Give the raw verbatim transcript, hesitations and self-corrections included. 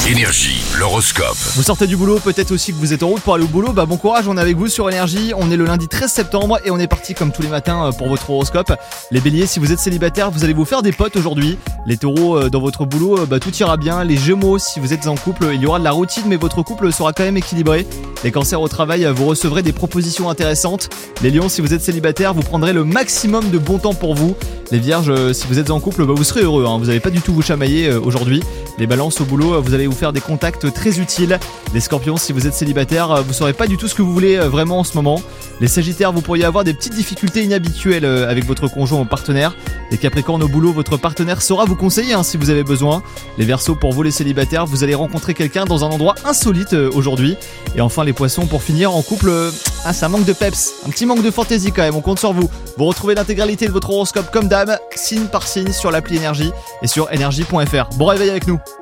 Énergie, l'horoscope. Vous sortez du boulot, peut-être aussi que vous êtes en route pour aller au boulot, bah bon courage, on est avec vous sur Énergie, on est le lundi treize septembre et on est parti comme tous les matins pour votre horoscope. Les béliers, si vous êtes célibataire, vous allez vous faire des potes aujourd'hui. Les taureaux, dans votre boulot, bah tout ira bien. Les gémeaux, si vous êtes en couple, il y aura de la routine mais votre couple sera quand même équilibré. Les cancers au travail, vous recevrez des propositions intéressantes. Les lions, si vous êtes célibataire, vous prendrez le maximum de bon temps pour vous. Les vierges, si vous êtes en couple, bah vous serez heureux, hein. Vous n'allez pas du tout vous chamailler aujourd'hui. Les balances au boulot, vous allez vous faire des contacts très utiles. Les scorpions, si vous êtes célibataire, vous saurez pas du tout ce que vous voulez vraiment en ce moment. Les sagittaires, vous pourriez avoir des petites difficultés inhabituelles avec votre conjoint ou partenaire. Les capricornes, au boulot, votre partenaire saura vous conseiller hein, si vous avez besoin. Les verseaux, pour vous les célibataires, vous allez rencontrer quelqu'un dans un endroit insolite euh, aujourd'hui. Et enfin les poissons, pour finir, en couple, euh, ah ça manque de peps, un petit manque de fantaisie quand même, on compte sur vous. Vous retrouvez l'intégralité de votre horoscope comme d'hab, signe par signe sur l'appli Énergie et sur énergie point f r. Bon réveil avec nous.